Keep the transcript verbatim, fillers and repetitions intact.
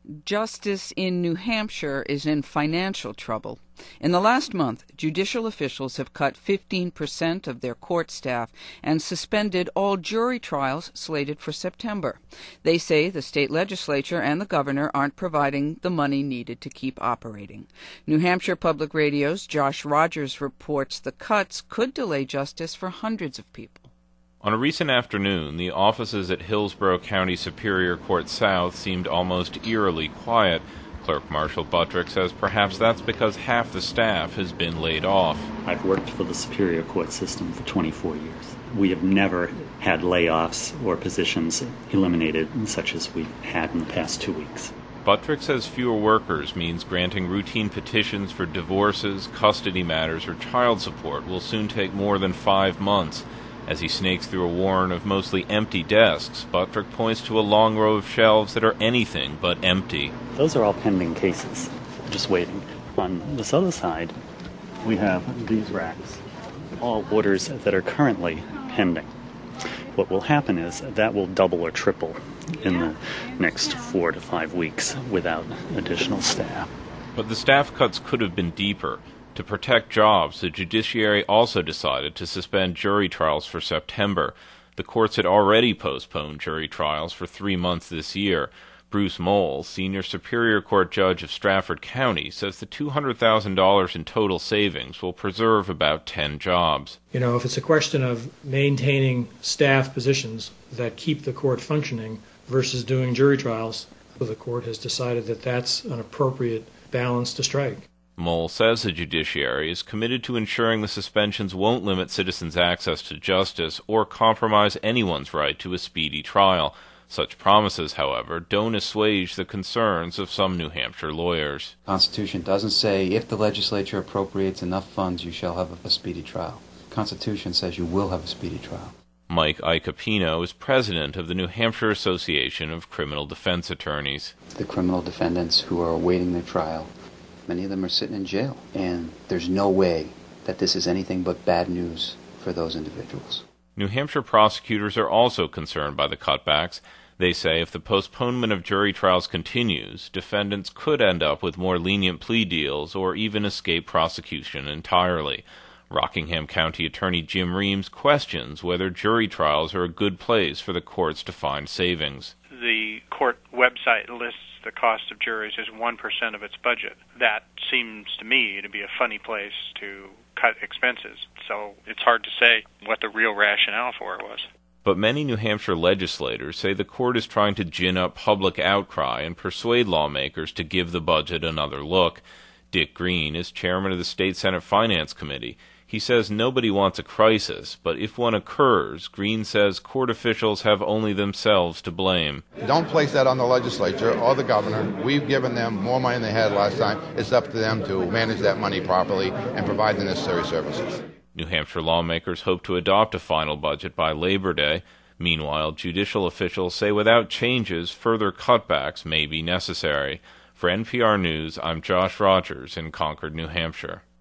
Justice in New Hampshire is in financial trouble. In the last month, judicial officials have cut fifteen percent of their court staff and suspended all jury trials slated for September. They say the state legislature and the governor aren't providing the money needed to keep operating. New Hampshire Public Radio's Josh Rogers reports the cuts could delay justice for hundreds of people. On a recent afternoon, the offices at Hillsborough County Superior Court South seemed almost eerily quiet. Clerk Marshall Buttrick says perhaps that's because half the staff has been laid off. I've worked for the Superior Court system for twenty-four years. We have never had layoffs or positions eliminated such as we've had in the past two weeks. Buttrick says fewer workers means granting routine petitions for divorces, custody matters, or child support will soon take more than five months. As he snakes through a warren of mostly empty desks, Buttrick points to a long row of shelves that are anything but empty. Those are all pending cases, just waiting. On this other side, we have these racks, all orders that are currently pending. What will happen is that will double or triple in the next four to five weeks without additional staff. But the staff cuts could have been deeper. To protect jobs, the judiciary also decided to suspend jury trials for September. The courts had already postponed jury trials for three months this year. Bruce Mole, senior Superior Court judge of Strafford County, says the two hundred thousand dollars in total savings will preserve about ten jobs. You know, if it's a question of maintaining staff positions that keep the court functioning versus doing jury trials, the court has decided that that's an appropriate balance to strike. Mole says the judiciary is committed to ensuring the suspensions won't limit citizens' access to justice or compromise anyone's right to a speedy trial. Such promises, however, don't assuage the concerns of some New Hampshire lawyers. The Constitution doesn't say if the legislature appropriates enough funds you shall have a speedy trial. The Constitution says you will have a speedy trial. Mike Icapino is president of the New Hampshire Association of Criminal Defense Attorneys. The criminal defendants who are awaiting their trial, many of them are sitting in jail, and there's no way that this is anything but bad news for those individuals. New Hampshire prosecutors are also concerned by the cutbacks. They say if the postponement of jury trials continues, defendants could end up with more lenient plea deals or even escape prosecution entirely. Rockingham County Attorney Jim Reams questions whether jury trials are a good place for the courts to find savings. The court website lists the cost of juries as one percent of its budget. That seems to me to be a funny place to cut expenses, so it's hard to say what the real rationale for it was. But many New Hampshire legislators say the court is trying to gin up public outcry and persuade lawmakers to give the budget another look. Dick Green is chairman of the State Senate Finance Committee. He says nobody wants a crisis, but if one occurs, Green says court officials have only themselves to blame. Don't place that on the legislature or the governor. We've given them more money than they had last time. It's up to them to manage that money properly and provide the necessary services. New Hampshire lawmakers hope to adopt a final budget by Labor Day. Meanwhile, judicial officials say without changes, further cutbacks may be necessary. For N P R News, I'm Josh Rogers in Concord, New Hampshire.